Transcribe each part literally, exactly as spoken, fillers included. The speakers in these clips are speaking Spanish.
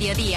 Mediodía.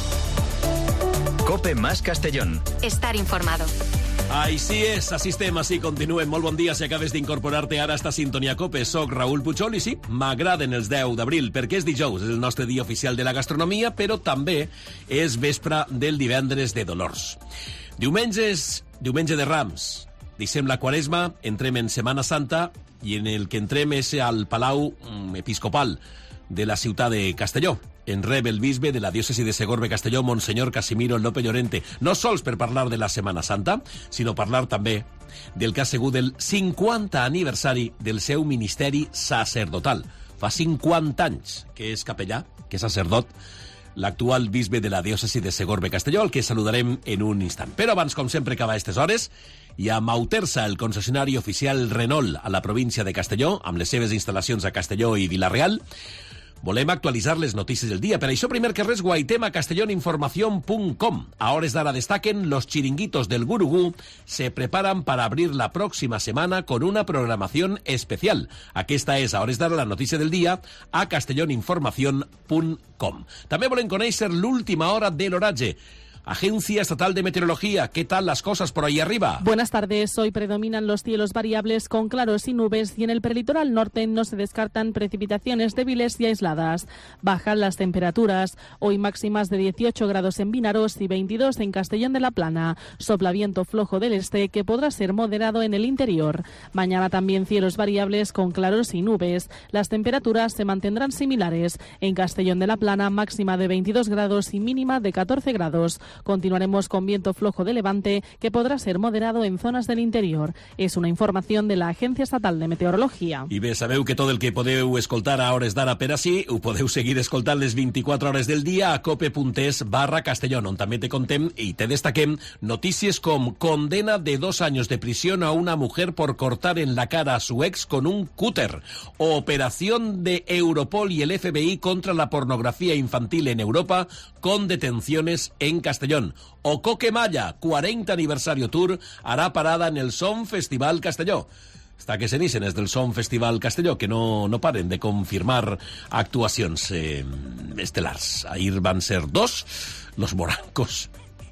COPE más Castellón. Estar informado. Així és, així estem, així continuem. Molt bon dia si acabes d'incorporar-te ara a esta sintonia COPE. Soc Raül Puchol i sí, m'agraden els deu d'abril, perquè és dijous, és el nostre dia oficial de la gastronomia, però també és vespre del divendres de Dolors. Diumenge és diumenge de Rams. Deixem la Quaresma, entrem en Setmana Santa i en el que entrem és al Palau Episcopal de la ciutat de Castelló. En rep el bisbe de la diòcesi de Segorbe-Castelló, Monsenyor Casimiro López Llorente, no sols per parlar de la Setmana Santa, sinó parlar també del que ha sigut el cinquanta aniversari del seu ministeri sacerdotal. Fa cinquanta anys que és capellà, que és sacerdot, l'actual bisbe de la diòcesi de Segorbe-Castelló, el que saludarem en un instant. Però abans, com sempre, que va a aquestes hores, i a Mautersa, el concessionari oficial Renault a la província de Castelló, amb les seves instal·lacions a Castelló i Vila-real, volem actualitzar les notícies del dia. Per això, primer que res, guaitem a castelloninformación punt com. A hores d'ara destaquen los chiringuitos del Gurugú se preparan para abrir la próxima semana con una programación especial. Aquesta és, a hores d'ara, la notícia del dia a castelloninformación punt com. També volem conèixer l'última hora de l'oratge. Agencia Estatal de Meteorología, ¿qué tal las cosas por ahí arriba? Buenas tardes. Hoy predominan los cielos variables con claros y nubes y en el prelitoral norte no se descartan precipitaciones débiles y aisladas. Bajan las temperaturas. Hoy máximas de dieciocho grados en Vinaros y veintidós en Castellón de la Plana. Sopla viento flojo del este que podrá ser moderado en el interior. Mañana también cielos variables con claros y nubes. Las temperaturas se mantendrán similares. En Castellón de la Plana máxima de veintidós grados y mínima de catorce grados. Continuaremos con viento flojo de levante que podrà ser moderado en zonas del interior. És una informació de la Agencia Estatal de Meteorología. I bé, sabeu que tot el que podeu escoltar a hores d'ara per així ho podeu seguir escoltant les vint-i-quatre hores del dia a cope.es barra Castellón, on també te contem i te destaquem notícies com condena de dos años de prisión a una mujer por cortar en la cara a su ex con un cúter, o operación de Europol y el F B I contra la pornografía infantil en Europa con detenciones en Castellón. O Coque Malla, cuarenta aniversario tour, hará parada en el Som Festival Castelló. Està que se dicen és del Som Festival Castelló, que no, no paren de confirmar actuacions eh, estel·lars. Ahir van ser dos, los morancos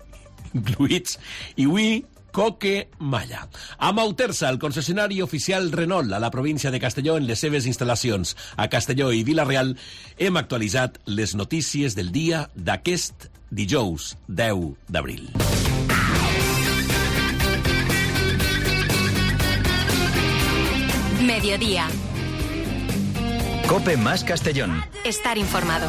incluïts, i avui Coque Malla. A Mautersa, el concessionari oficial Renault a la província de Castelló, en les seves instal·lacions a Castelló i Vila-real, hem actualitzat les notícies del dia d'aquest dijous deu d'abril. Mediodía. COPE más Castellón. Estar informado.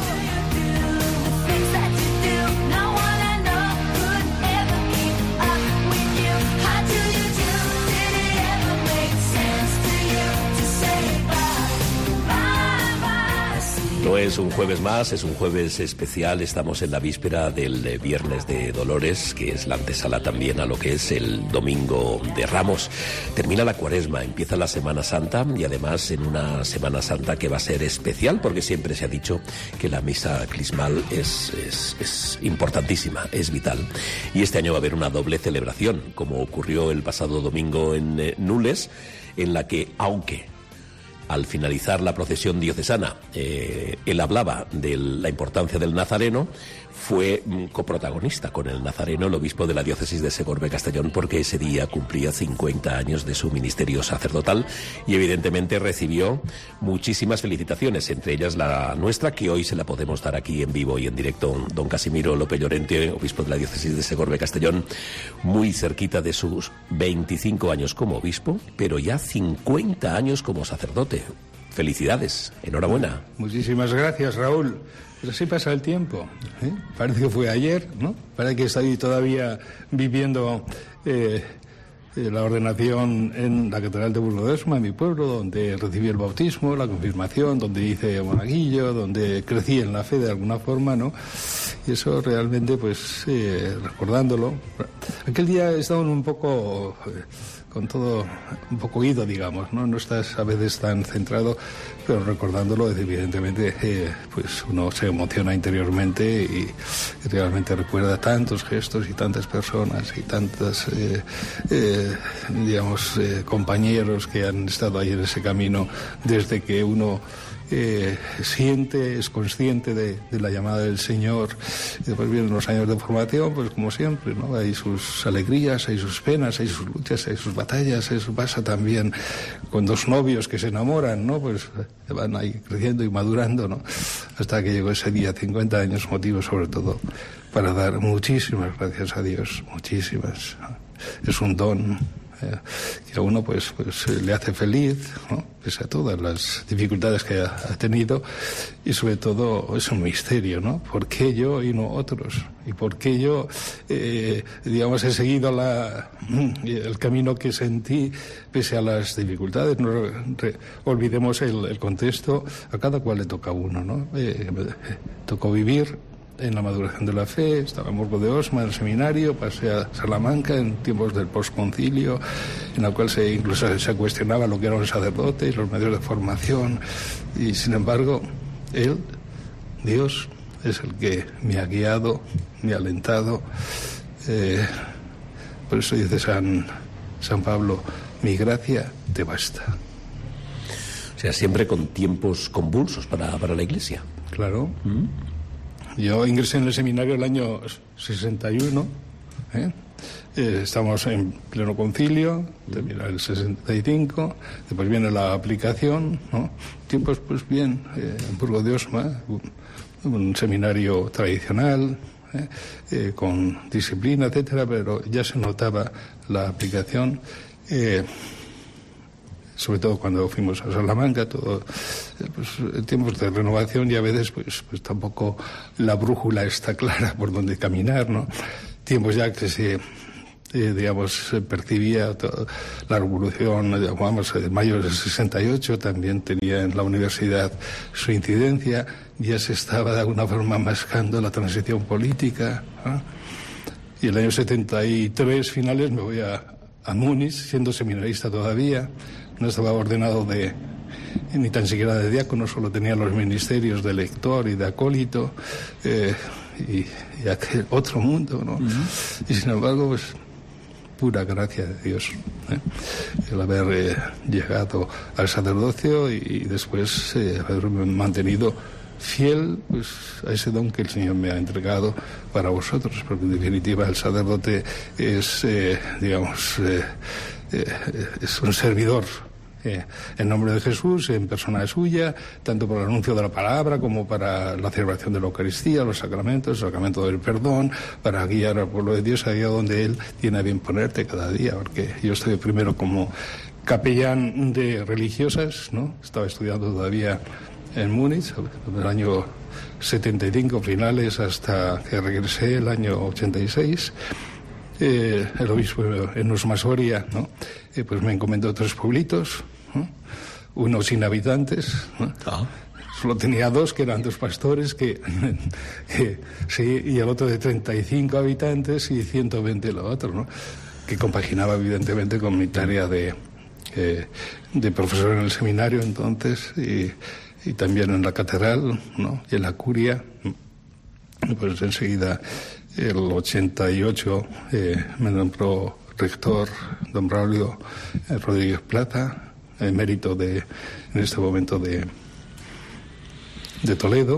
No es un jueves más, es un jueves especial. Estamos en la víspera del Viernes de Dolores, que es la antesala también a lo que es el Domingo de Ramos. Termina la Cuaresma, empieza la Semana Santa y además en una Semana Santa que va a ser especial porque siempre se ha dicho que la misa crismal es, es, es importantísima, es vital. Y este año va a haber una doble celebración, como ocurrió el pasado domingo en eh, Nules, en la que, aunque al finalizar la procesión diocesana, eh, él hablaba de la importancia del Nazareno, fue coprotagonista con el Nazareno, el obispo de la diócesis de Segorbe-Castellón, porque ese día cumplía cincuenta años de su ministerio sacerdotal y evidentemente recibió muchísimas felicitaciones, entre ellas la nuestra, que hoy se la podemos dar aquí en vivo y en directo. Don Casimiro López Llorente, obispo de la diócesis de Segorbe-Castellón, muy cerquita de sus veinticinco años como obispo, pero ya cincuenta años como sacerdote. Felicidades, enhorabuena. Muchísimas gracias, Raúl. Pero así pasa el tiempo, ¿eh? Parece que fue ayer, ¿no? Parece que estoy todavía viviendo eh, eh, la ordenación en la Catedral de Burgo de Osma, en mi pueblo, donde recibí el bautismo, la confirmación, donde hice monaguillo, donde crecí en la fe de alguna forma, ¿no? Y eso realmente, pues, eh, recordándolo. Aquel día he estado un poco... Eh, con todo un poco ido, digamos, ¿no? No estás a veces tan centrado, pero recordándolo, evidentemente, eh, pues uno se emociona interiormente y, y realmente recuerda tantos gestos y tantas personas y tantos, eh, eh, digamos, eh, compañeros que han estado ahí en ese camino desde que uno eh, siente, es consciente de, de la llamada del Señor. Y después vienen los años de formación, pues como siempre, ¿no? Hay sus alegrías, hay sus penas, hay sus luchas, hay sus batallas. Eso pasa también con dos novios que se enamoran, ¿no? Pues van ahí creciendo y madurando, ¿no? Hasta que llegó ese día, cincuenta años, motivo sobre todo para dar muchísimas gracias a Dios, muchísimas. Es un don eh, que a uno pues, pues le hace feliz, ¿no? Pese a todas las dificultades que ha, ha tenido, y sobre todo es un misterio, ¿no? ¿Por qué yo y no otros? ¿Y por qué yo, eh, digamos, he seguido la, el camino que sentí pese a las dificultades? No re, olvidemos el, el contexto, a cada cual le toca a uno, ¿no? Eh, eh, tocó vivir en la maduración de la fe, estaba en Burgos de Osma, en el seminario, pasé a Salamanca en tiempos del posconcilio, en la cual se incluso se cuestionaba lo que era un sacerdote y los medios de formación, y sin embargo, él, Dios, es el que me ha guiado, me ha alentado. Eh, por eso dice San, San Pablo, mi gracia te basta. O sea, siempre con tiempos convulsos para, para la Iglesia. Claro. ¿Mm? Yo ingresé en el seminario el año sesenta y uno, ¿eh? Eh, estamos en pleno concilio, termina el sesenta y cinco, después viene la aplicación, ¿no? Tiempos, pues bien, eh, en Burgos de Osma, un, un seminario tradicional, ¿eh? Eh, con disciplina, etcétera, pero ya se notaba la aplicación. Eh, sobre todo cuando fuimos a Salamanca, todo, pues, en tiempos de renovación, y a veces pues, pues tampoco la brújula está clara por dónde caminar, ¿no? Tiempos ya que se, eh, digamos, se percibía todo, la revolución, digamos, en mayo del sesenta y ocho, también tenía en la universidad su incidencia, ya se estaba de alguna forma mascando la transición política, ¿no? Y el año setenta y tres, finales, me voy a, a Múnich, siendo seminarista todavía. No estaba ordenado de ni tan siquiera de diácono, solo tenía los ministerios de lector y de acólito, eh, y, y aquel otro mundo, ¿no? Uh-huh. Y sin embargo, pues pura gracia de Dios, ¿eh? El haber eh, llegado al sacerdocio y, y después eh, haberme mantenido fiel, pues, a ese don que el Señor me ha entregado para vosotros, porque en definitiva el sacerdote es, eh, digamos, eh, eh, es un servidor eh, en nombre de Jesús, en persona suya, tanto por el anuncio de la palabra como para la celebración de la Eucaristía, los sacramentos, el sacramento del perdón, para guiar al pueblo de Dios allá donde Él tiene a bien ponerte cada día, porque yo estoy primero como capellán de religiosas, ¿no? Estaba estudiando todavía en Múnich, en el año setenta y cinco, finales, hasta que regresé el año ochenta y seis. Eh, el obispo Enos Masoria, ¿no? Eh, pues me encomendó tres pueblitos, ¿no? Uno sin habitantes, ¿no? Ah. Solo tenía dos, que eran dos pastores, que, que sí, y el otro de treinta y cinco habitantes y ciento veinte el otro, ¿no? Que compaginaba evidentemente con mi tarea de, eh, de profesor en el seminario entonces, y y también en la catedral, ¿no? Y en la curia. Pues enseguida, el ochenta y ocho, eh, me nombró rector don Braulio eh, Rodríguez Plata, emérito de, en este momento de, de Toledo,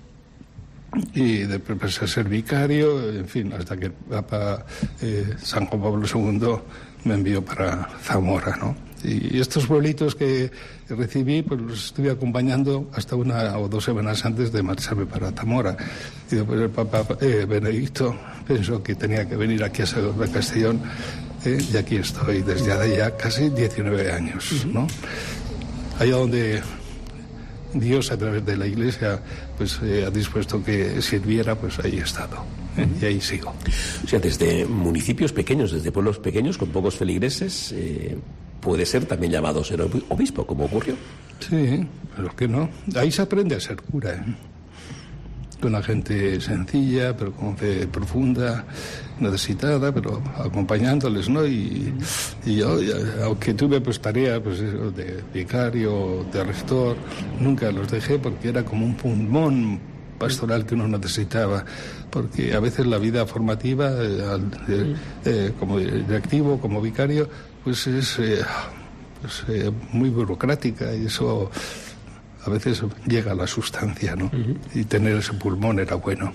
y después pasé a ser vicario, en fin, hasta que el Papa eh, San Juan Pablo segundo me envió para Zamora, ¿no? Y estos pueblitos que recibí, pues los estuve acompañando hasta una o dos semanas antes de marcharme para Zamora. Y después el Papa eh, Benedicto pensó que tenía que venir aquí a Segovia, Castellón, eh, y aquí estoy desde hace ya casi diecinueve años, ¿no? Allá donde Dios, a través de la Iglesia, pues eh, ha dispuesto que sirviera, pues ahí he estado. ¿eh? Y ahí sigo. O sea, desde municipios pequeños, desde pueblos pequeños, con pocos feligreses, eh, puede ser también llamado a ser obispo, como ocurrió. Sí, pero que no. Ahí se aprende a ser cura, ¿eh? Con la gente sencilla, pero con fe profunda, necesitada, pero acompañándoles, ¿no? Y, y yo, aunque tuve pues tarea pues, de vicario, de rector, nunca los dejé porque era como un pulmón pastoral que uno necesitaba, porque a veces la vida formativa, eh, eh, eh, como directivo, como vicario, pues es eh, pues, eh, muy burocrática, y eso a veces llega a la sustancia, ¿no? Uh-huh. Y tener ese pulmón era bueno.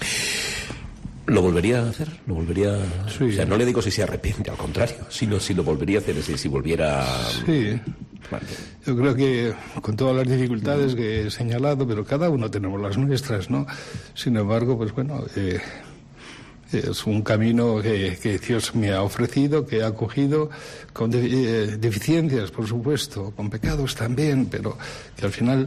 ¿Lo volvería a hacer? ¿Lo volvería? Sí. O sea, no le digo si se arrepiente, al contrario, sino si lo volvería a hacer, es decir, si volviera... Sí. Vale. Yo creo que con todas las dificultades que he señalado, pero cada uno tenemos las nuestras, ¿no? Sin embargo, pues bueno, eh, es un camino que, que Dios me ha ofrecido, que he acogido, con de, eh, deficiencias, por supuesto, con pecados también, pero que al final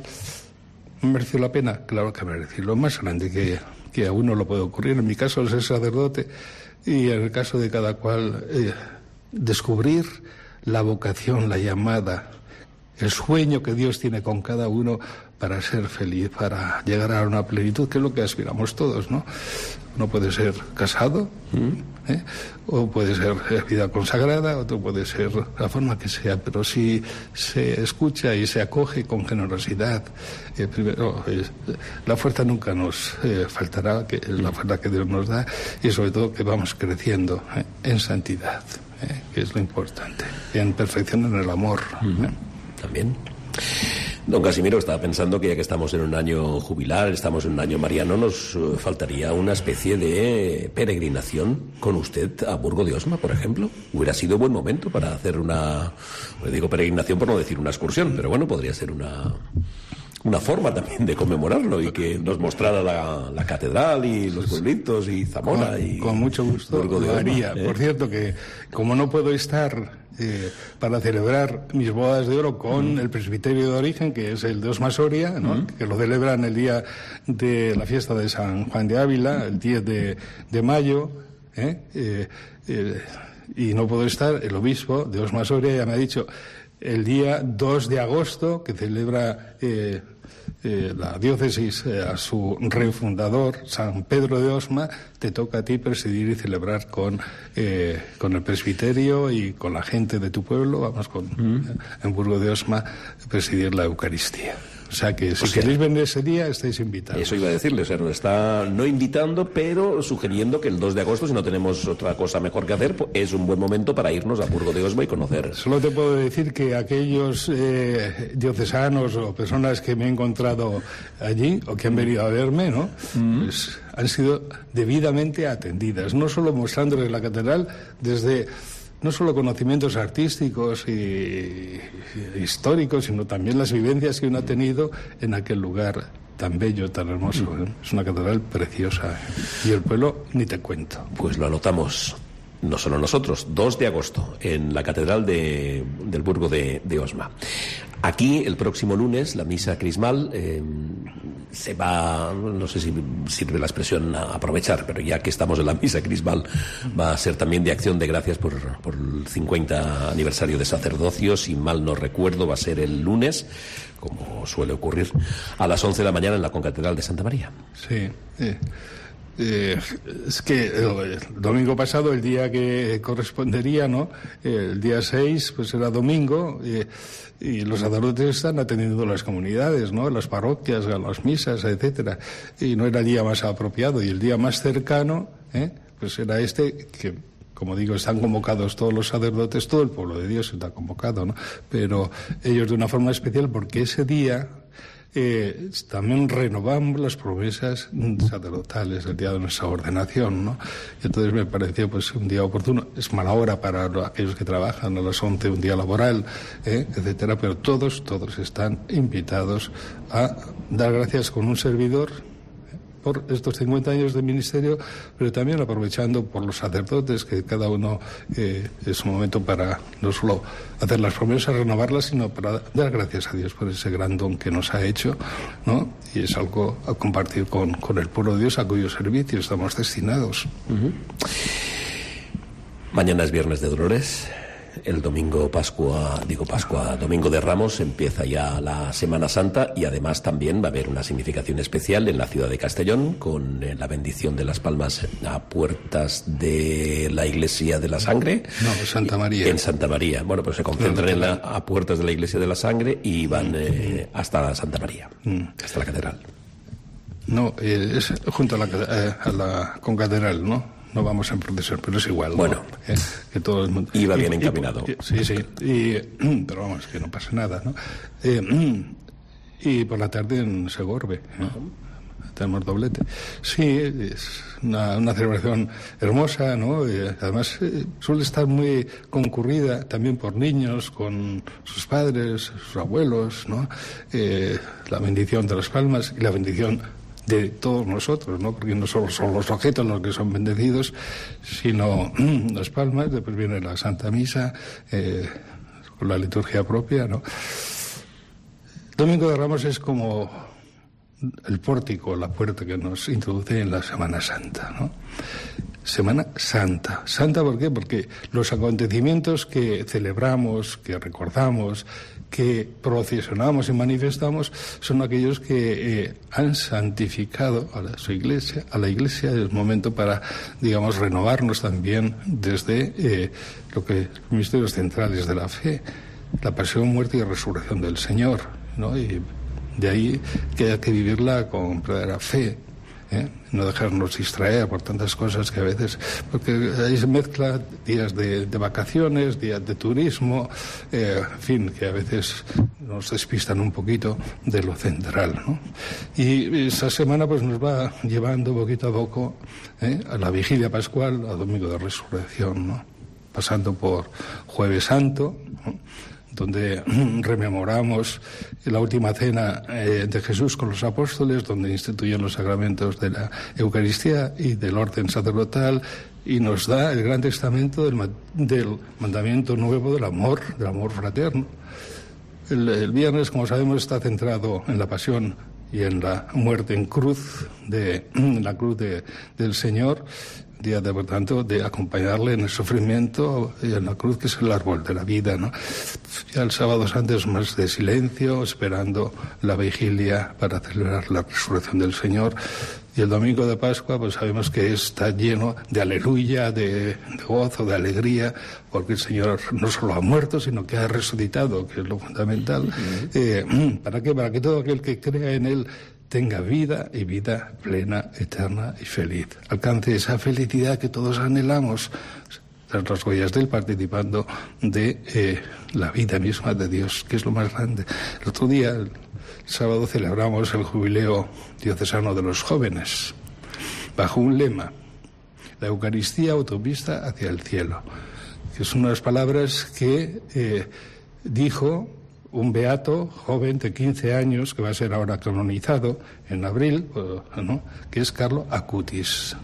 mereció la pena. Claro que mereció. Lo más grande que, que a uno lo puede ocurrir, en mi caso, es ser sacerdote, y en el caso de cada cual, eh, descubrir la vocación, la llamada, el sueño que Dios tiene con cada uno para ser feliz, para llegar a una plenitud, que es lo que aspiramos todos, ¿no? Uno puede ser casado, ¿eh? O puede ser vida consagrada, otro puede ser la forma que sea, pero si se escucha y se acoge con generosidad, eh, primero, eh, la fuerza nunca nos eh, faltará, que es la fuerza que Dios nos da, y sobre todo que vamos creciendo ¿eh? en santidad, ¿eh? que es lo importante, en perfección en el amor. Uh-huh. ¿eh? También. Don Casimiro, estaba pensando que ya que estamos en un año jubilar, estamos en un año mariano, nos faltaría una especie de peregrinación con usted a Burgo de Osma, por ejemplo. Hubiera sido buen momento para hacer una, le digo peregrinación por no decir una excursión, pero bueno, podría ser una... una forma también de conmemorarlo y que nos mostrara la, la catedral y los pueblitos y Zamora. Con, y con mucho gusto lo haría. ¿Eh? Por cierto, que como no puedo estar eh, para celebrar mis bodas de oro con mm. el presbiterio de origen, que es el de Osma Soria, ¿no? mm. que lo celebran el día de la fiesta de San Juan de Ávila, el diez de, de mayo, ¿eh? Eh, eh, y no puedo estar, el obispo de Osma Soria ya me ha dicho, el día dos de agosto, que celebra eh, eh, la diócesis eh, a su rey fundador, San Pedro de Osma, te toca a ti presidir y celebrar con, eh, con el presbiterio y con la gente de tu pueblo, vamos, con mm. eh, en Burgo de Osma, presidir la Eucaristía. O sea que si o sea, queréis venir ese día, estáis invitados. Eso iba a decirle, o sea, nos está no invitando, pero sugiriendo que el dos de agosto, si no tenemos otra cosa mejor que hacer, pues es un buen momento para irnos a Burgo de Osma y conocer. Solo te puedo decir que aquellos eh, diocesanos o personas que me he encontrado allí, o que han venido a verme, ¿no? Mm. Pues han sido debidamente atendidas, no solo mostrándoles la catedral desde... no solo conocimientos artísticos y, y históricos, sino también las vivencias que uno ha tenido en aquel lugar tan bello, tan hermoso. ¿eh? Es una catedral preciosa. Y el pueblo, ni te cuento. Pues lo anotamos. No solo nosotros, dos de agosto, en la Catedral de, del Burgo de, de Osma. Aquí, el próximo lunes, la misa crismal eh, se va, no sé si sirve la expresión a aprovechar, pero ya que estamos en la misa crismal, va a ser también de acción de gracias por, por el cincuenta aniversario de sacerdocio. Si mal no recuerdo, va a ser el lunes, como suele ocurrir, a las once de la mañana en la Concatedral de Santa María. Sí, sí. Eh, es que el, el domingo pasado, el día que correspondería, ¿no? El día seis, pues era domingo, eh, y los sacerdotes están atendiendo las comunidades, ¿no? Las parroquias, las misas, etcétera. Y no era el día más apropiado, y el día más cercano, ¿eh? Pues era este, que, como digo, están convocados todos los sacerdotes, todo el pueblo de Dios está convocado, ¿no? Pero ellos de una forma especial, porque ese día... Eh, también renovamos las promesas sacerdotales, el día de nuestra ordenación, ¿no? Y entonces me pareció pues un día oportuno. Es mala hora para aquellos que trabajan a las once, un día laboral, ¿eh? etcétera, pero todos, todos están invitados a dar gracias con un servidor por estos cincuenta años de ministerio, pero también aprovechando por los sacerdotes, que cada uno eh, es un momento para no solo hacer las promesas, renovarlas, sino para dar gracias a Dios por ese gran don que nos ha hecho, ¿no? Y es algo a compartir con, con el pueblo de Dios, a cuyo servicio estamos destinados. Uh-huh. Mañana es Viernes de Dolores. El domingo Pascua, digo Pascua, Domingo de Ramos, empieza ya la Semana Santa, y además también va a haber una significación especial en la ciudad de Castellón con eh, la bendición de las palmas a puertas de la Iglesia de la Sangre. No, Santa María. En Santa María. Bueno, pues se concentran en la, a puertas de la Iglesia de la Sangre y van eh, hasta Santa María, mm. hasta la catedral. No, eh, es junto a la, eh, a la concatedral, ¿no? No vamos en procesión, pero es igual. Bueno, ¿no? eh, que todo el mundo... iba bien y, encaminado. Y, sí, sí, y, pero vamos, que no pasa nada, ¿no? Eh, y por la tarde en Segorbe, ¿no? Tenemos doblete. Sí, es una, una celebración hermosa, ¿no? Y además eh, suele estar muy concurrida también por niños, con sus padres, sus abuelos, ¿no? Eh, la bendición de las palmas y la bendición de todos nosotros, ¿no? Porque no solo son los objetos los que son bendecidos, sino las palmas. Después viene la Santa Misa, eh, con la liturgia propia, ¿no? Domingo de Ramos es como el pórtico, la puerta que nos introduce en la Semana Santa, ¿no? Semana Santa. ¿Santa por qué? Porque los acontecimientos que celebramos, que recordamos, que procesionamos y manifestamos son aquellos que eh, han santificado a la, su iglesia, a la iglesia. Es momento para, digamos, renovarnos también desde eh, lo que los misterios centrales de la fe, la pasión, muerte y resurrección del Señor, ¿no? Y de ahí que hay que vivirla con verdadera fe, ¿eh? No dejarnos distraer por tantas cosas que a veces, porque ahí se mezcla días de, de vacaciones, días de turismo, eh, en fin, que a veces nos despistan un poquito de lo central, ¿no? Y esa semana pues nos va llevando poquito a poco, ¿eh? a la vigilia pascual, a Domingo de Resurrección, ¿no? Pasando por Jueves Santo, ¿no? Donde rememoramos la última cena eh, de Jesús con los apóstoles, donde instituyó los sacramentos de la Eucaristía y del orden sacerdotal, y nos da el gran testamento del, del mandamiento nuevo del amor, del amor fraterno. El, el viernes, como sabemos, está centrado en la pasión y en la muerte en cruz, de en la cruz de, del Señor, día de, por tanto, de acompañarle en el sufrimiento y en la cruz, que es el árbol de la vida, ¿no? Ya el sábado santo es más de silencio, esperando la vigilia para celebrar la resurrección del Señor. Y el domingo de Pascua, pues sabemos que está lleno de aleluya, de, de gozo, de alegría, porque el Señor no solo ha muerto, sino que ha resucitado, que es lo fundamental. Uh-huh. eh, ¿Para qué? Para que todo aquel que crea en Él tenga vida, y vida plena, eterna y feliz. Alcance esa felicidad que todos anhelamos, tras las huellas de Él, participando de eh, la vida misma de Dios, que es lo más grande. El otro día, el sábado, celebramos el jubileo diocesano de los jóvenes, bajo un lema: la Eucaristía, autopista hacia el cielo, que son unas palabras que eh, dijo un beato joven de quince años, que va a ser ahora canonizado en abril, ¿no? Que es Carlo Acutis.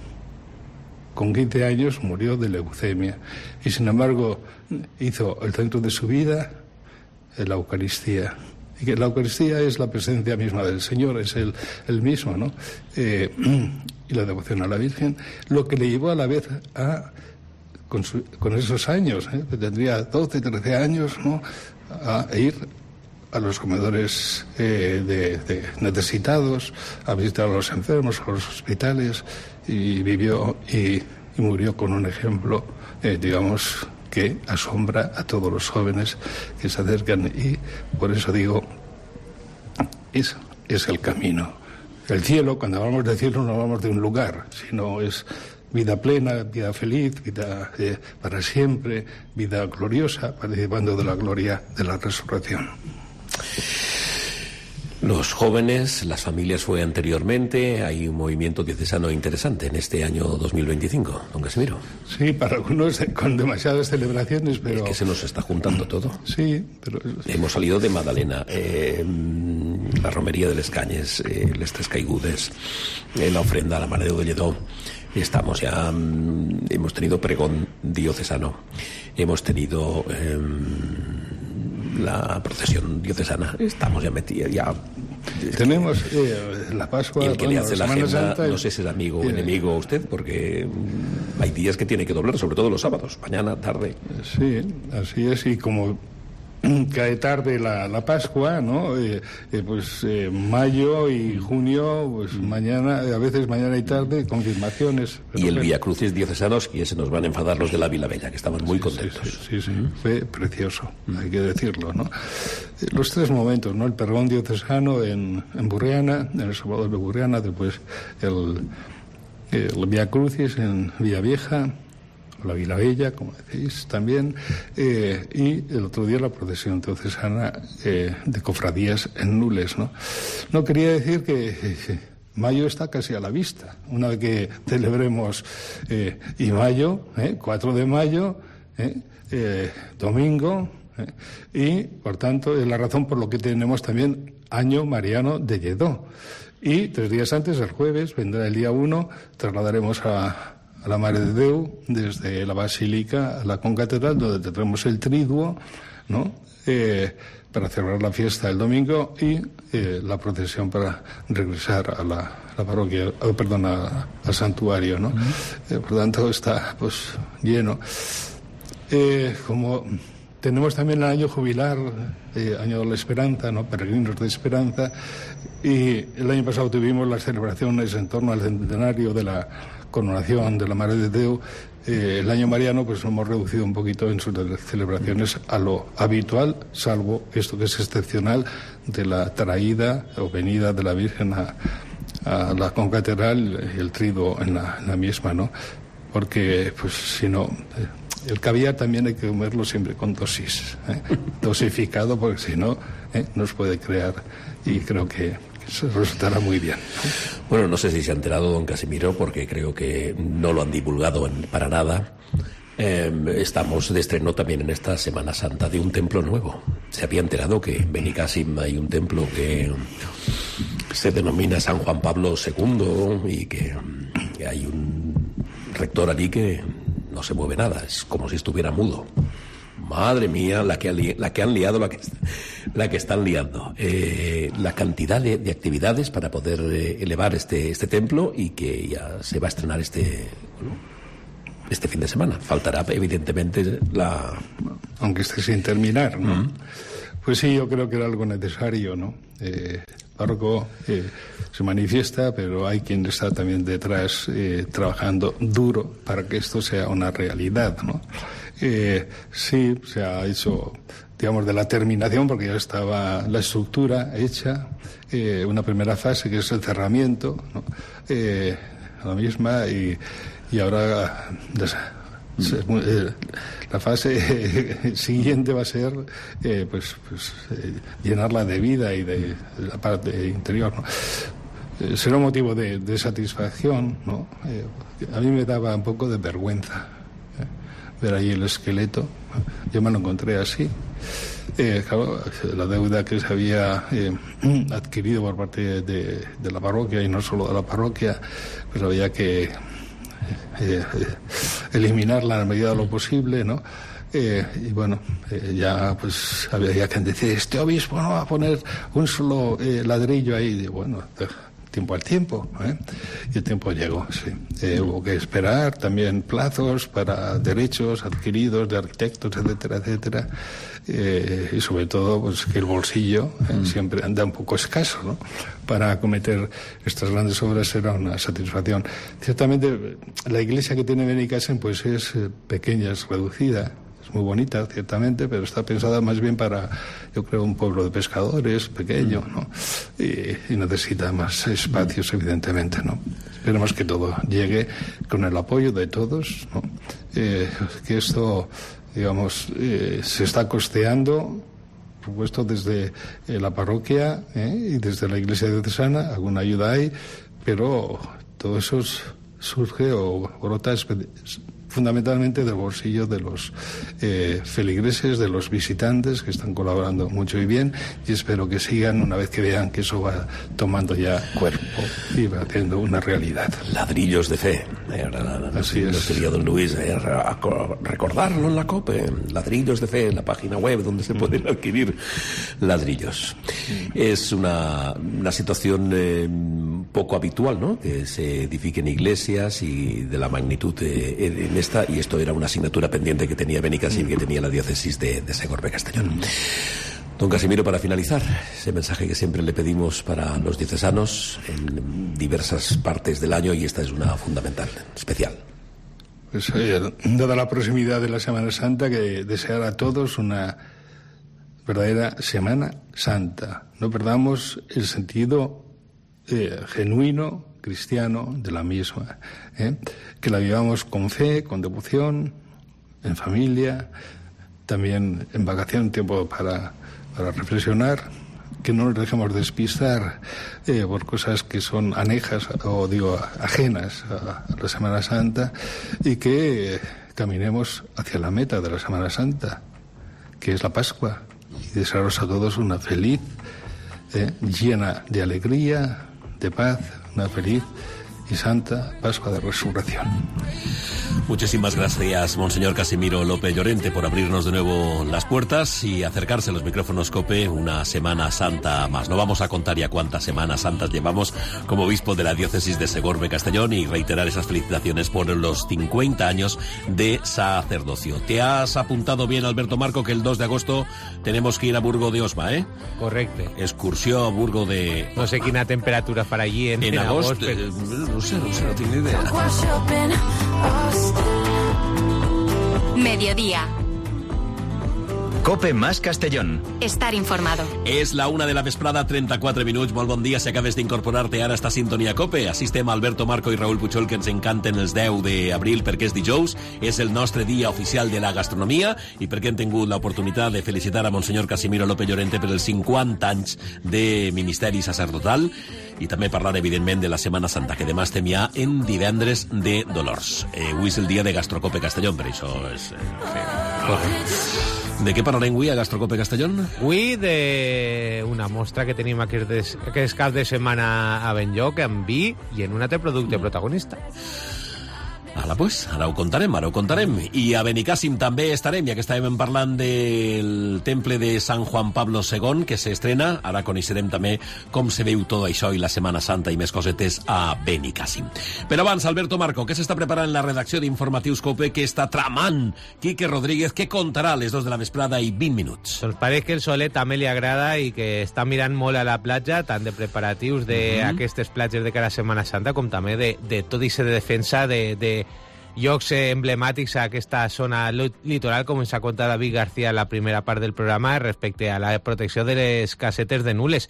Con quince años murió de leucemia y, sin embargo, hizo el centro de su vida en la Eucaristía. Y que la Eucaristía es la presencia misma del Señor, es el, el mismo, ¿no? Eh, y la devoción a la Virgen, lo que le llevó a la vez a, con, su, con esos años, ¿eh? que tendría doce, trece años, ¿no? A ir a los comedores eh, de, de necesitados, a visitar a los enfermos, a los hospitales, y vivió y, y murió con un ejemplo, eh, digamos, que asombra a todos los jóvenes que se acercan. Y por eso digo, eso es el camino. El cielo, cuando hablamos de cielo, no hablamos de un lugar, sino es vida plena, vida feliz, vida eh, para siempre, vida gloriosa, participando de la gloria de la resurrección. Los jóvenes, las familias fue anteriormente, hay un movimiento diocesano interesante en este año dos mil veinticinco, don Casimiro. Sí, para algunos con demasiadas celebraciones, pero... Es que se nos está juntando todo. Sí, pero... Hemos salido de Magdalena, eh, la romería de les Cañes, eh, les Tres Caigudes, eh, la ofrenda a la Mare de Lledó. Estamos ya, mm, hemos tenido pregón diocesano, hemos tenido eh, la procesión diocesana, estamos ya metidos, ya... Tenemos eh, la Pascua... Y el que bueno, le hace la agenda, no sé si es amigo o enemigo usted, porque hay días que tiene que doblar, sobre todo los sábados, mañana, tarde. Sí, así es, y como cae tarde la, la Pascua, ¿no? Eh, eh, pues eh, mayo y junio, pues mañana, a veces mañana y tarde, confirmaciones. Y el Vía Crucis diocesanos, que se nos van a enfadar los de la Vila Bella, que estaban muy sí, contentos. Sí, sí, sí, sí. Mm. Fue precioso, mm. hay que decirlo, ¿no? Los tres momentos, ¿no? El pregón diocesano en, en Burriana, en el Salvador de Burriana, después el, el Vía Crucis en Villavieja, la Vila Bella, como decís también, eh, y el otro día la procesión diocesana eh, de cofradías en Nules, ¿no? No quería decir que eh, mayo está casi a la vista, una vez que celebremos eh, y mayo, eh, cuatro de mayo, eh, eh, domingo, eh, y por tanto es la razón por lo que tenemos también año mariano de Lledó. Y tres días antes, el jueves, vendrá el día uno, trasladaremos a a la Mare de Déu, desde la Basílica a la Concatedral, donde tendremos el triduo, ¿no? Eh, para celebrar la fiesta el domingo y eh, la procesión para regresar a la, la parroquia, oh, perdón, a, al santuario, ¿no? Uh-huh. Eh, por tanto, está pues lleno. Eh, como tenemos también el año jubilar, eh, año de la esperanza, ¿no? Peregrinos de esperanza, y el año pasado tuvimos las celebraciones en torno al centenario de la coronación de la Mare de Déu. Eh, el año mariano pues hemos reducido un poquito en sus celebraciones a lo habitual, salvo esto que es excepcional de la traída o venida de la Virgen a, a la concatedral y el triduo en la, en la misma, ¿no? Porque pues si no, eh, el caviar también hay que comerlo siempre con dosis, ¿eh? dosificado, porque si no eh, nos puede crear, y creo que se resultará muy bien. Bueno, no sé si se ha enterado don Casimiro, porque creo que no lo han divulgado en, para nada. Eh, estamos de estreno también en esta Semana Santa de un templo nuevo. Se había enterado que en Benicàssim hay un templo que se denomina San Juan Pablo segundo y que, que hay un rector allí que no se mueve nada, es como si estuviera mudo. Madre mía, la que, han li- la que han liado, la que, la que están liando. Eh, la cantidad de, de actividades para poder eh, elevar este, este templo, y que ya se va a estrenar este, bueno, este fin de semana. Faltará, evidentemente, la... Aunque esté sin terminar, ¿no? Uh-huh. Pues sí, yo creo que era algo necesario, ¿no? Eh, el párroco eh, se manifiesta, pero hay quien está también detrás eh, trabajando duro para que esto sea una realidad, ¿no? Eh, sí, se ha hecho, digamos, de la terminación, porque ya estaba la estructura hecha, eh, una primera fase que es el cerramiento, ¿no? Eh, la misma, y, y ahora eh, la fase eh, siguiente va a ser eh, pues, pues eh, llenarla de vida y de, de la parte interior, ¿no? Eh, será un motivo de, de satisfacción, ¿no? Eh, a mí me daba un poco de vergüenza ver ahí el esqueleto. Yo me lo encontré así. Eh, claro, la deuda que se había eh, adquirido por parte de, de la parroquia, y no solo de la parroquia, pues había que eh, eh, eliminarla en la medida de lo posible, ¿no? Eh, y bueno, eh, ya pues había quien decir, este obispo no va a poner un solo eh, ladrillo ahí. Y bueno, tiempo al tiempo, ¿eh? Y el tiempo llegó, sí. Eh, hubo que esperar también plazos para derechos adquiridos de arquitectos, etcétera, etcétera. Eh, y sobre todo, pues que el bolsillo eh, mm. siempre anda un poco escaso, ¿no? Para acometer estas grandes obras era una satisfacción. Ciertamente, la iglesia que tiene Benicàssim pues es eh, pequeña, es reducida. Muy bonita, ciertamente, pero está pensada más bien para, yo creo, un pueblo de pescadores pequeño, ¿no? Y, y necesita más espacios, evidentemente, ¿no? Esperemos que todo llegue con el apoyo de todos, ¿no? Eh, que esto, digamos, eh, se está costeando, por supuesto, desde eh, la parroquia ¿eh? y desde la iglesia diocesana, alguna ayuda hay, pero todo eso surge o brota fundamentalmente del bolsillo de los eh, feligreses, de los visitantes, que están colaborando mucho y bien, y espero que sigan una vez que vean que eso va tomando ya cuerpo y va haciendo una realidad. Ladrillos de fe. Así es. Nos quería don Luis eh, recordarlo en la COPE. Ladrillos de fe, en la página web donde se pueden adquirir ladrillos. Es una, una situación eh, poco habitual, ¿no? Que se edifiquen iglesias y de la magnitud de, en esta, y esto era una asignatura pendiente que tenía Benicàssim, que tenía la diócesis de, de Segorbe-Castellón. Don Casimiro, para finalizar, ese mensaje que siempre le pedimos para los diocesanos en diversas partes del año, y esta es una fundamental, especial. Pues eh, dada la proximidad de la Semana Santa, que desear a todos una verdadera Semana Santa. No perdamos el sentido eh, genuino, cristiano, de la misma, ¿eh? Que la vivamos con fe, con devoción, en familia, también en vacación, tiempo para, para reflexionar, que no nos dejemos despistar eh, por cosas que son anejas o digo ajenas a, a la Semana Santa, y que eh, caminemos hacia la meta de la Semana Santa, que es la Pascua, y desearos a todos una feliz, eh, llena de alegría, de paz, una feliz y santa Pascua de Resurrección. Muchísimas gracias, Monseñor Casimiro López Llorente, por abrirnos de nuevo las puertas y acercarse a los micrófonos COPE una Semana Santa más. No vamos a contar ya cuántas Semanas Santas llevamos como obispo de la diócesis de Segorbe Castellón y reiterar esas felicitaciones por los cincuenta años de sacerdocio. Te has apuntado bien, Alberto Marco, que el dos de agosto tenemos que ir a Burgo de Osma, ¿eh? Correcte. Excursió a Burgo de... No sé quina temperatura farà allí en, en, en agost. agost. Però... Eh, no sé, no sé, no tinc ni idea. Mediodía. COPE más Castellón. Estar informado. És la una de la vesprada, trenta-quatre minuts. Molt bon dia si acabes d'incorporar-te ara a esta sintonia COPE. Així estem Alberto Marco i Raúl Puchol, que ens encanten els deu d'abril perquè és dijous, és el nostre dia oficial de la gastronomia i perquè hem tingut l'oportunitat de felicitar a Monsenyor Casimiro López Llorente per els cinquanta anys de ministeri sacerdotal i també parlar, evidentment, de la Setmana Santa, que demà estem ja en divendres de Dolors. Eh, avui és el dia de Gastrocope Castellón, per això és... Eh, de què parlarem avui a Gastrocope Castellón? Avui d'una mostra que tenim aquest, aquest cap de setmana a Benlloc, amb vi i en un altre producte protagonista. Ara, pues, ara ho contarem, ara ho contarem. I a Benicàssim també estarem, ja que estàvem parlant del temple de Sant Juan Pablo segon, que s'estrena. Ara coneixerem també com se veu tot això i la Setmana Santa i més cosetes a Benicàssim. Però abans, Alberto Marco, què s'està preparant la redacció d'Informatius COPE, que està tramant Quique Rodríguez, que contarà a les dos de la vesprada i vint minuts? Doncs pareix que el solet també li agrada i que està mirant molt a la platja, tant de preparatius d'aquestes mm-hmm. platges de cara a Setmana Santa com també de, de tot i de defensa de, de llocs emblemàtics a aquesta zona litoral, com ens ha contat David García en la primera part del programa respecte a la protecció de les casetes de Nules.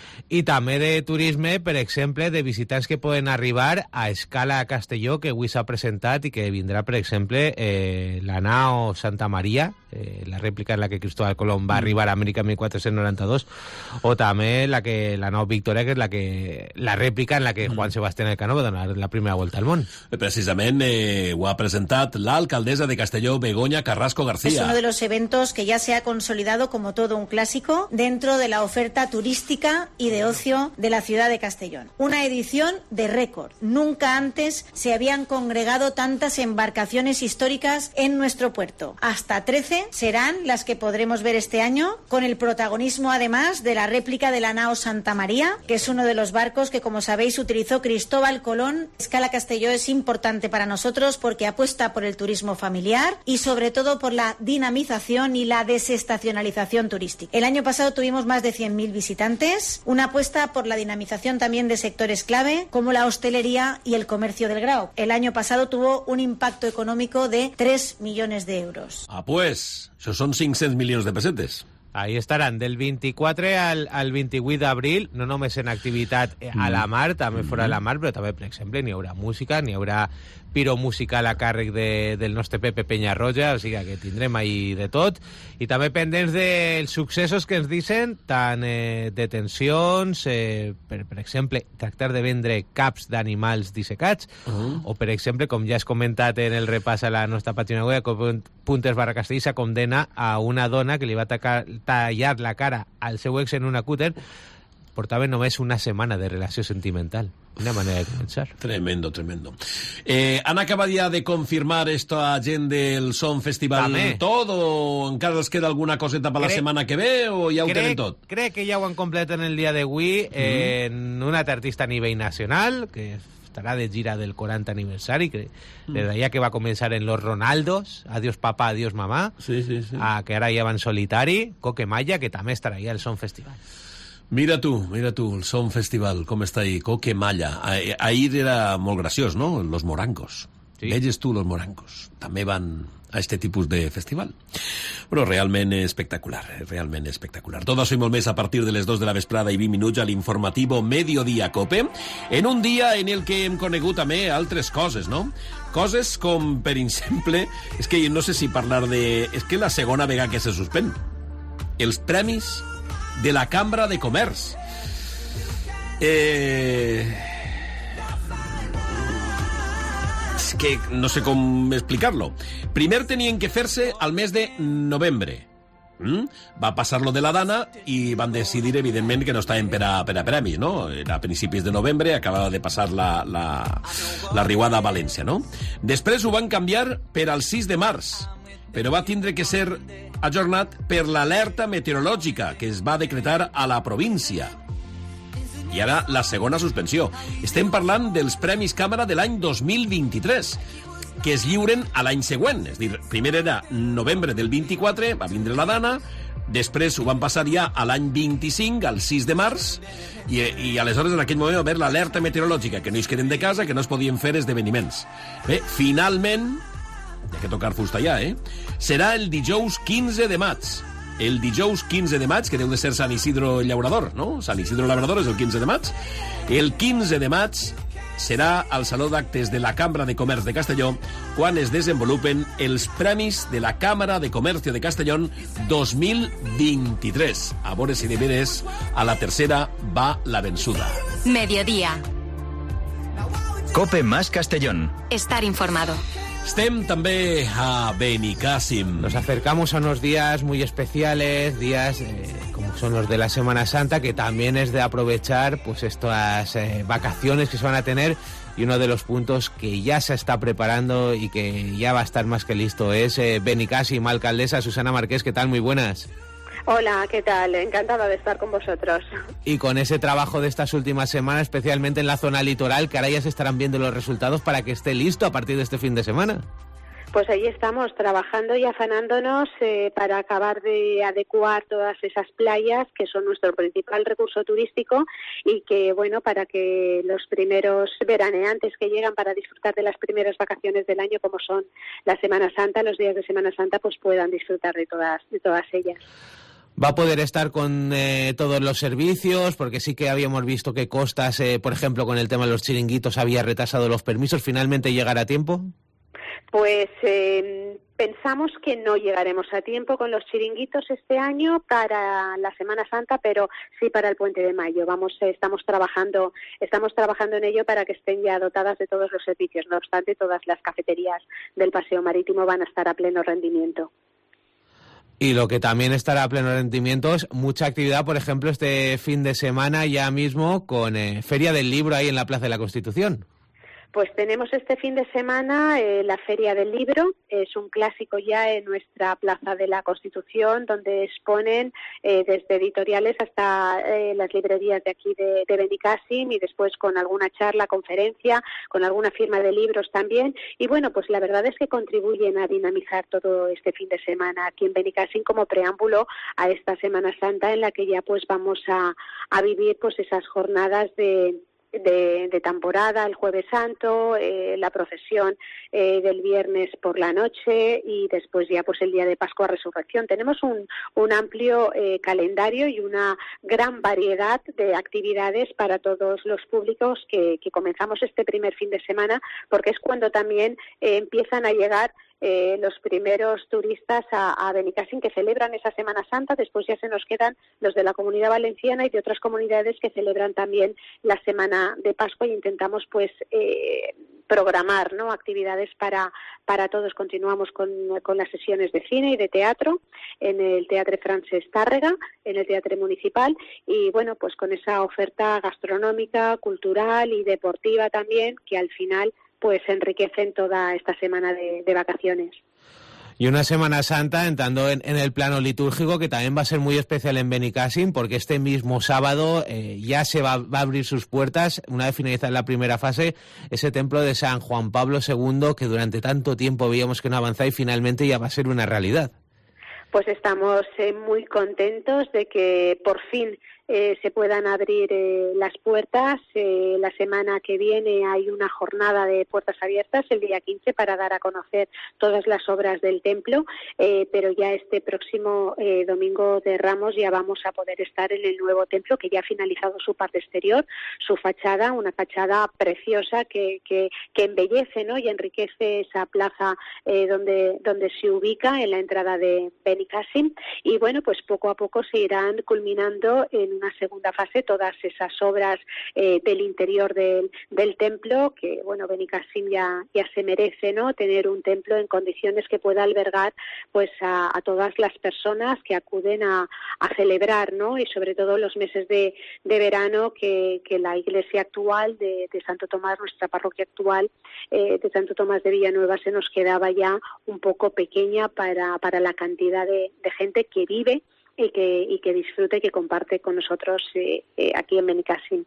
I també de turisme, per exemple, de visitants que poden arribar a Escala a Castelló, que avui s'ha presentat i que vindrà, per exemple, eh, la nau Santa Maria, eh, la rèplica en la que Cristóbal Colón va arribar a Amèrica en mil quatre-cents noranta-dos, o també la que la nau Victoria, que és la que la rèplica en la que Juan Sebastián Elcano va donar la primera volta al món. Precisament eh, ho ha presentat l'alcaldessa de Castelló, Begoña Carrasco García. Es uno de los eventos que ya se ha consolidado como todo un clásico dentro de la oferta turística y de ocio de la ciudad de Castellón. Una edición de récord. Nunca antes se habían congregado tantas embarcaciones históricas en nuestro puerto. Hasta trece serán las que podremos ver este año, con el protagonismo además de la réplica de la nao Santa María, que es uno de los barcos que, como sabéis, utilizó Cristóbal Colón. Escala Castelló es importante para nosotros porque apuesta por el turismo familiar y sobre todo por la dinamización y la desestacionalización turística. El año pasado tuvimos más de cien mil visitantes, una apuesta por la dinamización también de sectores clave como la hostelería y el comercio del Grau. El año pasado tuvo un impacto económico de tres millones de euros. Ah, pues, això són cinc-cents milions de pessetes. Ahí estaran del vint-i-quatre al, al vint-i-vuit d'abril, no només en activitat a la mar, també fora de la mar, però també, per exemple, n'hi haurà música, n'hi haurà piro musical a càrrec de, del nostre Pepe Peñarroja, o sigui que tindrem ahí de tot. I també pendents dels successos que ens dicen, tant eh, detencions, eh, per, per exemple, tractar de vendre caps d'animals dissecats, uh-huh. o, per exemple, com ja has comentat en el repàs a la nostra pàgina web, Puntes barra Castellissa condena a una dona que li va tacar, tallar la cara al seu ex en una cúter. Portava només una setmana de relació sentimental. Una manera de començar. Tremendo, tremendo. Eh, han acabat ja de confirmar esta gent del Son Festival També. tot, o encara els queda alguna coseta per la crec, setmana que ve, o ja ho crec, tenen tot? Crec que ja ho han complet en el dia d'avui, mm. eh, en un altre artista a nivell nacional, que estarà de gira del quaranta aniversari, que mm. des d'allà que va començar en Los Ronaldos, Adiós papà, adiós mamà, sí, sí, sí. a que ara ja va en solitari, Coque Malla, que també estarà allà al Son Festival. Mira tu, mira tu, el Son Festival, com està ahí, Coque Malla. Ahir era molt graciós, no? Los Morancos. Sí. Veges tu, Los Morancos. També van a este tipus de festival. Però realment espectacular, realment espectacular. Tot això i molt més a partir de les dos de la vesprada i vint minuts a l'informativo Mediodía Cope, en un dia en el que hem conegut també altres coses, no? Coses com, per exemple, és que no sé si parlar de... És que la segona vegada que se suspèn. Els premis de la Cambra de Comerç. Eh... És que no sé com explicar-lo. Primer tenien que fer-se al mes de novembre. Mm? Va passar lo de la Dana i van decidir, evidentment, que no estaven per a, per a premis, no? Era a principis de novembre, acabava de passar la, la, la riuada a València, no? Després ho van canviar per al sis de març, però va tindre que ser ajornat per l'alerta meteorològica que es va decretar a la província. I ara la segona suspensió. Estem parlant dels Premis Càmera de l'any dos mil vint-i-tres, que es lliuren a l'any següent. És a dir, primer era novembre del vint-i-quatre, va vindre la Dana, després ho van passar ja a l'any vint-i-cinc, al sis de març, i, i aleshores en aquell moment va haver l'alerta meteorològica, que no es queden de casa, que no es podien fer esdeveniments. Bé, finalment, hi ha que tocar fusta ja, eh? Serà el dijous quinze de maig. El dijous quinze de maig, que deu de ser Sant Isidro Llaurador, no? Sant Isidro Labrador és el quinze de maig. El quinze de maig serà al Saló d'Actes de la Cambra de Comerç de Castelló quan es desenvolupen els Premis de la Càmera de Comercio de Castelló dos mil vint-i-tres. A veure si de veres a la tercera va la vençuda. Mediodía. Cope más Castellón. Estar informado. Estem també a Benicàssim. Nos acercamos a unos días muy especiales, días eh, como son los de la Semana Santa, que también es de aprovechar pues estas eh, vacaciones que se van a tener, y uno de los puntos que ya se está preparando y que ya va a estar más que listo es eh, Benicàssim. Alcaldesa Susana Marqués, ¿qué tal? Muy buenas. Hola, ¿qué tal? Encantada de estar con vosotros. Y con ese trabajo de estas últimas semanas, especialmente en la zona litoral, que ahora ya se estarán viendo los resultados para que esté listo a partir de este fin de semana. Pues ahí estamos, trabajando y afanándonos eh, para acabar de adecuar todas esas playas que son nuestro principal recurso turístico, y que, bueno, para que los primeros veraneantes que llegan para disfrutar de las primeras vacaciones del año, como son la Semana Santa, los días de Semana Santa, pues puedan disfrutar de todas, de todas ellas. Va a poder estar con eh, todos los servicios, porque sí que habíamos visto que Costas, eh, por ejemplo, con el tema de los chiringuitos, había retrasado los permisos. ¿Finalmente llegará a tiempo? Pues eh, pensamos que no llegaremos a tiempo con los chiringuitos este año para la Semana Santa, pero sí para el Puente de Mayo. Vamos, eh, estamos trabajando, estamos trabajando en ello para que estén ya dotadas de todos los servicios. No obstante, todas las cafeterías del Paseo Marítimo van a estar a pleno rendimiento. Y lo que también estará a pleno rendimiento es mucha actividad, por ejemplo, este fin de semana ya mismo con eh, Feria del Libro ahí en la Plaza de la Constitución. Pues tenemos este fin de semana eh, la Feria del Libro. Es un clásico ya en nuestra Plaza de la Constitución, donde exponen eh, desde editoriales hasta eh, las librerías de aquí de, de Benicàssim, y después con alguna charla, conferencia, con alguna firma de libros también. Y bueno, pues la verdad es que contribuyen a dinamizar todo este fin de semana aquí en Benicàssim como preámbulo a esta Semana Santa, en la que ya pues vamos a, a vivir pues esas jornadas de... De, de temporada, el Jueves Santo, eh, la procesión eh, del viernes por la noche, y después ya pues el día de Pascua Resurrección. Tenemos un, un amplio eh, calendario y una gran variedad de actividades para todos los públicos que, que comenzamos este primer fin de semana, porque es cuando también eh, empiezan a llegar Eh, los primeros turistas a, a Benicàssim, que celebran esa Semana Santa. Después ya se nos quedan los de la Comunidad Valenciana y de otras comunidades que celebran también la Semana de Pascua, y intentamos pues eh, programar, ¿no?, actividades para, para todos. Continuamos con, con las sesiones de cine y de teatro en el Teatre Francesc Tàrrega, en el Teatre Municipal, y bueno, pues con esa oferta gastronómica, cultural y deportiva también, que al final pues enriquecen toda esta semana de, de vacaciones. Y una Semana Santa entrando en, en el plano litúrgico, que también va a ser muy especial en Benicàssim, porque este mismo sábado eh, ya se va, va a abrir sus puertas, una vez finalizada la primera fase, ese templo de San Juan Pablo segundo, que durante tanto tiempo veíamos que no avanzaba, y finalmente ya va a ser una realidad. Pues estamos eh, muy contentos de que por fin eh, se puedan abrir eh, las puertas. Eh, la semana que viene hay una jornada de puertas abiertas, el día quince, para dar a conocer todas las obras del templo, eh, pero ya este próximo eh, domingo de Ramos ya vamos a poder estar en el nuevo templo, que ya ha finalizado su parte exterior, su fachada, una fachada preciosa que, que, que embellece, ¿no?, y enriquece esa plaza eh, donde, donde se ubica en la entrada de Benicàssim. Y bueno, pues poco a poco se irán culminando en una segunda fase todas esas obras eh, del interior del, del templo, que bueno, Benicàssim ya, ya se merece, ¿no?, tener un templo en condiciones que pueda albergar pues a, a todas las personas que acuden a, a celebrar, ¿no?, y sobre todo los meses de, de verano que, que la iglesia actual de, de Santo Tomás, nuestra parroquia actual eh, de Santo Tomás de Villanueva, se nos quedaba ya un poco pequeña para, para la cantidad de, de gente que vive y que, y que disfruta y que comparte con nosotros eh, eh, aquí en Benicàssim.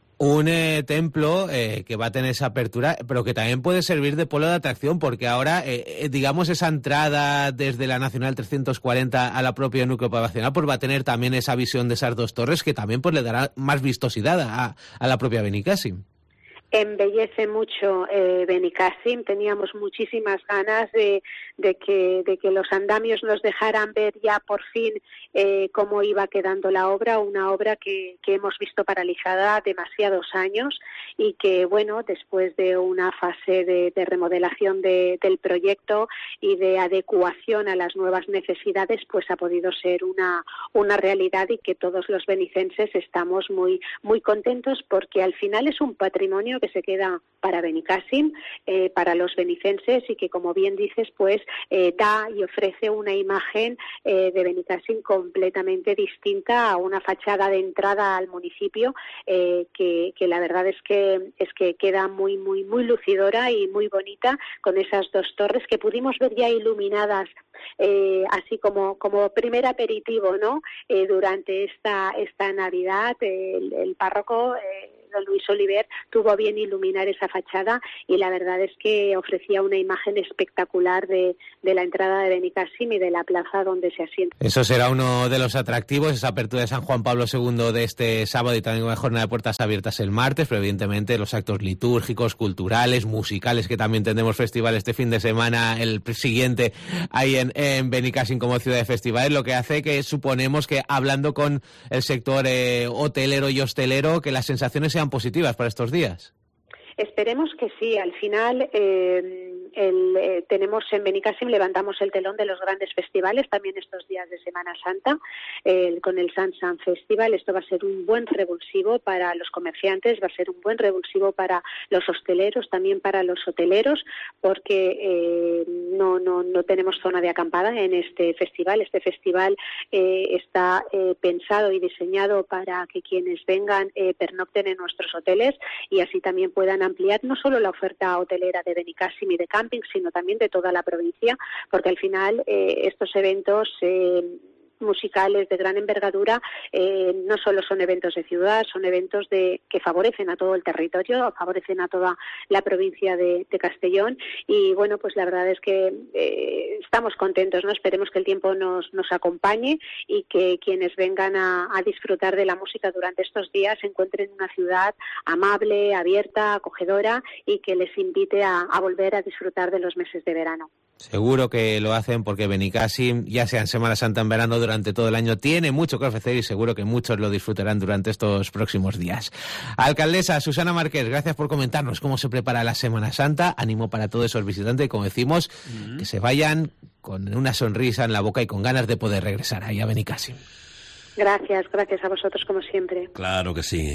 Un eh, templo eh, que va a tener esa apertura, pero que también puede servir de polo de atracción, porque ahora, eh, digamos, esa entrada desde la Nacional trescientos cuarenta a la propia núcleo poblacional, pues va a tener también esa visión de esas dos torres que también pues le dará más vistosidad a, a la propia Benicàssim. Embellece mucho eh, Benicàssim. Teníamos muchísimas ganas de, de, que, de que los andamios nos dejaran ver ya por fin eh, cómo iba quedando la obra, una obra que, que hemos visto paralizada demasiados años y que, bueno, después de una fase de, de remodelación de, del proyecto y de adecuación a las nuevas necesidades, pues ha podido ser una, una realidad y que todos los benicenses estamos muy, muy contentos, porque al final es un patrimonio que se queda para Benicàssim, eh, para los benicenses, y que, como bien dices, pues eh, da y ofrece una imagen eh, de Benicàssim completamente distinta, a una fachada de entrada al municipio eh, que, que la verdad es que es que queda muy muy muy lucidora y muy bonita, con esas dos torres que pudimos ver ya iluminadas eh, así como como primer aperitivo, ¿no? Eh, durante esta esta Navidad el, el párroco eh, don Luis Oliver tuvo a bien iluminar esa fachada, y la verdad es que ofrecía una imagen espectacular de, de la entrada de Benicàssim y de la plaza donde se asienta. Eso será uno de los atractivos, esa apertura de San Juan Pablo segundo de este sábado, y también una jornada de puertas abiertas el martes, pero evidentemente los actos litúrgicos, culturales, musicales, que también tendremos festival este fin de semana, el siguiente ahí en, en Benicàssim como ciudad de festivales, lo que hace que suponemos que, hablando con el sector eh, hotelero y hostelero, que las sensaciones sean positivas para estos días. Esperemos que sí. Al final eh, el, eh, tenemos en Benicàssim, levantamos el telón de los grandes festivales también estos días de Semana Santa, eh, con el Sant Sant Festival. Esto va a ser un buen revulsivo para los comerciantes, va a ser un buen revulsivo para los hosteleros, también para los hoteleros, porque eh, no, no, no tenemos zona de acampada en este festival. Este festival eh, está eh, pensado y diseñado para que quienes vengan eh, pernocten en nuestros hoteles, y así también puedan ampliar no solo la oferta hotelera de Benicàssim y de camping, sino también de toda la provincia, porque al final eh, estos eventos eh, musicales de gran envergadura eh, no solo son eventos de ciudad, son eventos de que favorecen a todo el territorio, favorecen a toda la provincia de, de Castellón, y bueno, pues la verdad es que eh, estamos contentos, ¿no? Esperemos que el tiempo nos, nos acompañe y que quienes vengan a, a disfrutar de la música durante estos días se encuentren en una ciudad amable, abierta, acogedora, y que les invite a, a volver a disfrutar de los meses de verano. Seguro que lo hacen, porque Benicàssim, ya sea en Semana Santa, en verano, durante todo el año, tiene mucho que ofrecer, y seguro que muchos lo disfrutarán durante estos próximos días. Alcaldesa Susana Márquez, gracias por comentarnos cómo se prepara la Semana Santa. Ánimo para todos esos visitantes, como decimos, mm-hmm. que se vayan con una sonrisa en la boca y con ganas de poder regresar ahí a Benicàssim. Gracias, gracias a vosotros como siempre. Claro que sí,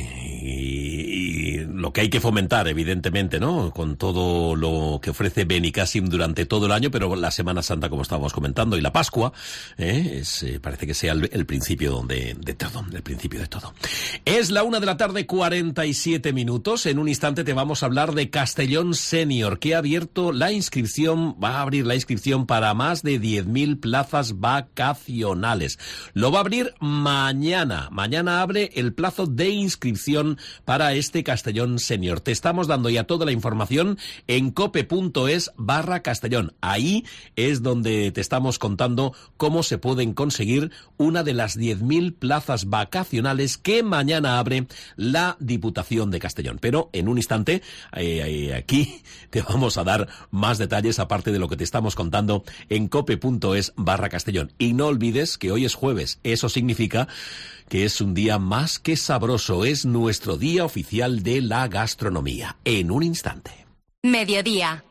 y, y lo que hay que fomentar, evidentemente, ¿no? Con todo lo que ofrece Benicàssim durante todo el año, pero la Semana Santa, como estábamos comentando, y la Pascua, ¿eh? Es, eh, parece que sea el, el principio de, de todo, el principio de todo. Es la una de la tarde, cuarenta y siete minutos. En un instante te vamos a hablar de Castellón Senior, que ha abierto la inscripción, va a abrir la inscripción para más de diez mil plazas vacacionales. Lo va a abrir mañana. mañana. Mañana abre el plazo de inscripción para este Castellón Senior. Te estamos dando ya toda la información en cope.es barra Castellón. Ahí es donde te estamos contando cómo se pueden conseguir una de las diez mil plazas vacacionales que mañana abre la Diputación de Castellón. Pero en un instante, eh, eh, aquí te vamos a dar más detalles aparte de lo que te estamos contando en cope.es barra Castellón. Y no olvides que hoy es jueves. Eso significa que es un día más que sabroso. Es nuestro día oficial de la gastronomía. En un instante. Mediodía.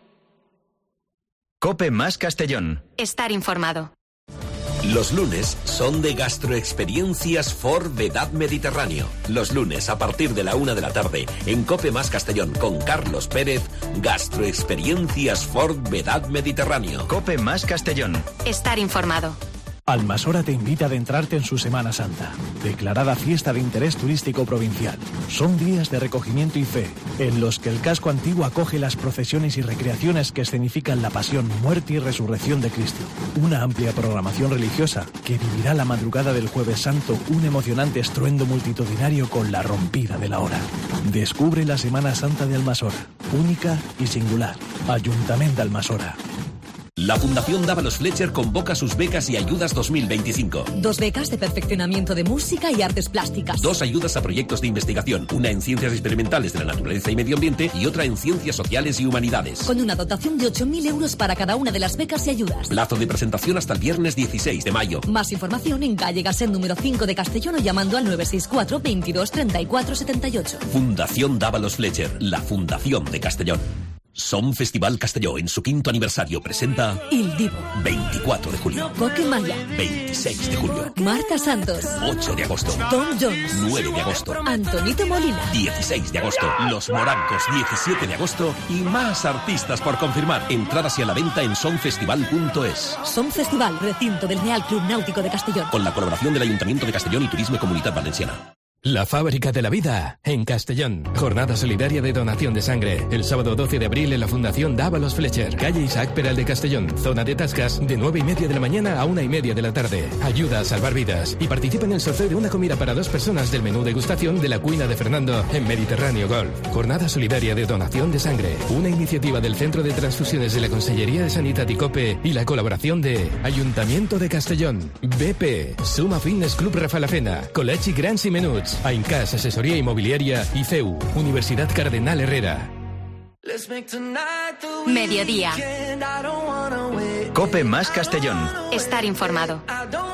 Cope más Castellón. Estar informado. Los lunes son de Gastroexperiencias Ford Vedad Mediterráneo. Los lunes a partir de la una de la tarde en Cope más Castellón con Carlos Pérez, Gastroexperiencias Ford Vedad Mediterráneo. Cope más Castellón. Estar informado. Almasora te invita a adentrarte en su Semana Santa, declarada fiesta de interés turístico provincial. Son días de recogimiento y fe, en los que el casco antiguo acoge las procesiones y recreaciones que escenifican la pasión, muerte y resurrección de Cristo. Una amplia programación religiosa que vivirá la madrugada del Jueves Santo un emocionante estruendo multitudinario con la rompida de la hora. Descubre la Semana Santa de Almasora, única y singular. Ayuntamiento de Almasora. La Fundación Dávalos Fletcher convoca sus becas y ayudas dos mil veinticinco. Dos becas de perfeccionamiento de música y artes plásticas. Dos ayudas a proyectos de investigación, una en ciencias experimentales de la naturaleza y medio ambiente y otra en ciencias sociales y humanidades. Con una dotación de ocho mil euros para cada una de las becas y ayudas. Plazo de presentación hasta el viernes dieciséis de mayo. Más información en calle Gasset número cinco de Castellón o llamando al nueve seis cuatro, veintidós, treinta y cuatro, setenta y ocho. Fundación Dávalos Fletcher, la Fundación de Castellón. Som Festival Castelló, en su quinto aniversario, presenta Il Divo. veinticuatro de julio. Coque Maya. veintiséis de julio. Marta Santos. ocho de agosto. Tom Jones. nueve de agosto. Antonito Molina. dieciséis de agosto. Los Morancos, diecisiete de agosto. Y más artistas por confirmar. Entradas y a la venta en somfestival punto es. Som Festival, recinto del Real Club Náutico de Castellón. Con la colaboración del Ayuntamiento de Castellón y Turismo y Comunidad Valenciana. La Fábrica de la Vida, en Castellón. Jornada solidaria de donación de sangre. El sábado doce de abril en la Fundación Dávalos Fletcher. Calle Isaac Peral de Castellón. Zona de Tascas, de nueve y media de la mañana a una y media de la tarde. Ayuda a salvar vidas. Y participa en el sorteo de una comida para dos personas del menú degustación de la cuina de Fernando en Mediterráneo Golf. Jornada solidaria de donación de sangre. Una iniciativa del Centro de Transfusiones de la Consellería de Sanidad y COPE y la colaboración de Ayuntamiento de Castellón, B P, Suma Fitness Club Rafalafena, Col·legi Grans i Menuts, Aincas Asesoría Inmobiliaria y C E U, Universidad Cardenal Herrera. Mediodía. Cope más Castellón. Estar informado.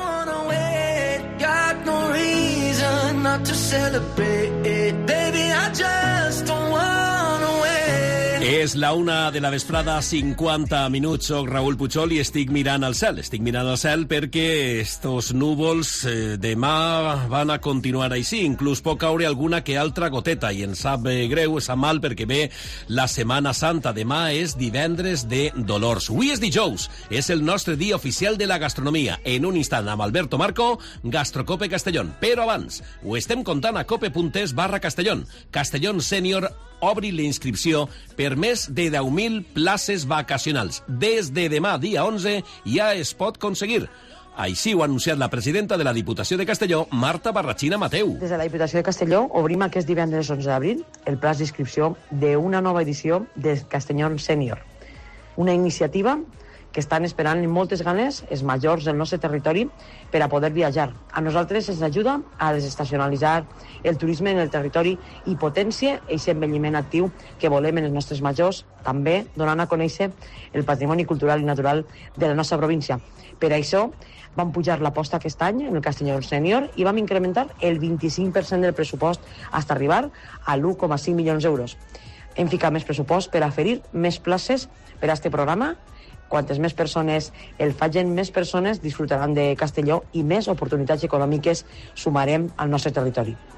És la una de la vesprada, cinquanta minuts. Soc Raül Puchol i estic mirant al cel. Estic mirant al cel perquè estos núvols eh, demà van a continuar així. Inclús pot caure alguna que altra goteta i ens sap eh, greu, sap mal perquè ve la Setmana Santa. Demà és divendres de Dolors. Avui és dijous. És el nostre dia oficial de la gastronomia. En un instant amb Alberto Marco, Gastrocope Castellón. Però abans, ho estem contant a cope.es barra Castellón. Castellón Sènior obri la inscripció per més de deu mil places vacacionals. Des de demà, dia onze, ja es pot aconseguir. Així ho ha anunciat la presidenta de la Diputació de Castelló, Marta Barrachina Mateu. Des de la Diputació de Castelló obrim aquest divendres onze d'abril el plaç d'inscripció d'una nova edició de Castellón Sènior. Una iniciativa que estan esperant amb moltes ganes els majors del nostre territori per a poder viatjar. A nosaltres ens ajuda a desestacionalitzar el turisme en el territori i potència aquest envelliment actiu que volem en els nostres majors, també donant a conèixer el patrimoni cultural i natural de la nostra província. Per això vam pujar l'aposta aquest any en el Castellón Sènior i vam incrementar el vint-i-cinc per cent del pressupost fins a arribar a l'u coma cinc milions d'euros. Hem ficat més pressupost per a oferir més places per a aquest programa. Quantes més persones el facin, més persones disfrutaran de Castelló i més oportunitats econòmiques sumarem al nostre territori.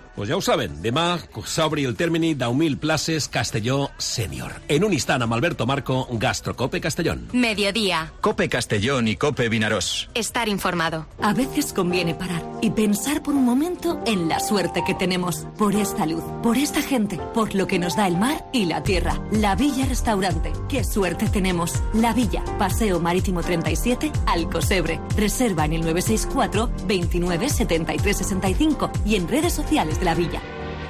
Pues ja ho saben, demà s'obri el termini deu mil places Castelló Sènior. En un instant amb Alberto Marco, Gastrocope Castellón. Mediodía. Cope Castellón y Cope Vinarós. Estar informado. A veces conviene parar y pensar por un momento en la suerte que tenemos. Por esta luz, por esta gente, por lo que nos da el mar y la tierra. La Villa Restaurante. ¡Qué suerte tenemos! La Villa, Paseo Marítimo treinta y siete, Alcosebre. Reserva en el nueve seis cuatro, veintinueve, setenta y tres sesenta y cinco y en redes sociales de la Villa.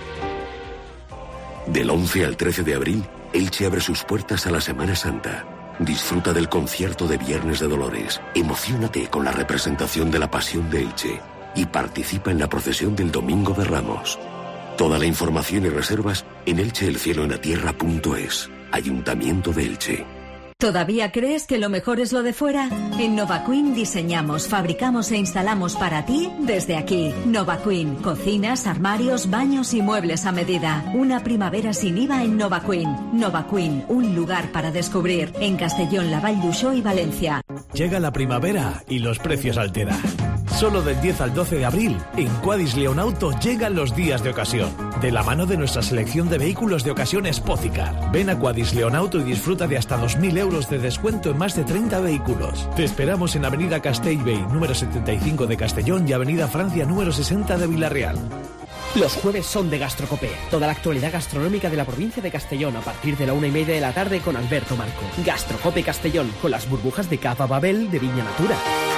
Del once al trece de abril, Elche abre sus puertas a la Semana Santa. Disfruta del concierto de Viernes de Dolores. Emociónate con la representación de la Pasión de Elche. Y participa en la procesión del Domingo de Ramos. Toda la información y reservas en elcheelcieloenlatierra punto es. Ayuntamiento de Elche. ¿Todavía crees que lo mejor es lo de fuera? En Nova Queen diseñamos, fabricamos e instalamos para ti desde aquí. Nova Queen, cocinas, armarios, baños y muebles a medida. Una primavera sin I V A en Nova Queen. Nova Queen, un lugar para descubrir. En Castellón, La Vall d'Uixó y Valencia. Llega la primavera y los precios alteran. Solo del diez al doce de abril, en Quadis Leonauto llegan los días de ocasión. De la mano de nuestra selección de vehículos de ocasión Spoticar. Ven a Quadis Leonauto y disfruta de hasta dos mil euros de descuento en más de treinta vehículos. Te esperamos en Avenida Castellbey, número setenta y cinco de Castellón y Avenida Francia, número sesenta de Villarreal. Los jueves son de Gastrocope. Toda la actualidad gastronómica de la provincia de Castellón a partir de la una y media de la tarde con Alberto Marco. Gastrocope Castellón, con las burbujas de Cava Babel de Viña Natura.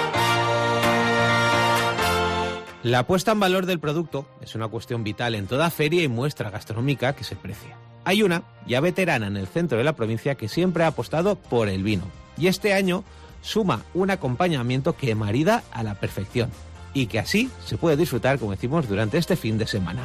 La puesta en valor del producto es una cuestión vital en toda feria y muestra gastronómica que se precia. Hay una, ya veterana en el centro de la provincia, que siempre ha apostado por el vino. Y este año suma un acompañamiento que marida a la perfección. Y que así se puede disfrutar, como decimos, durante este fin de semana.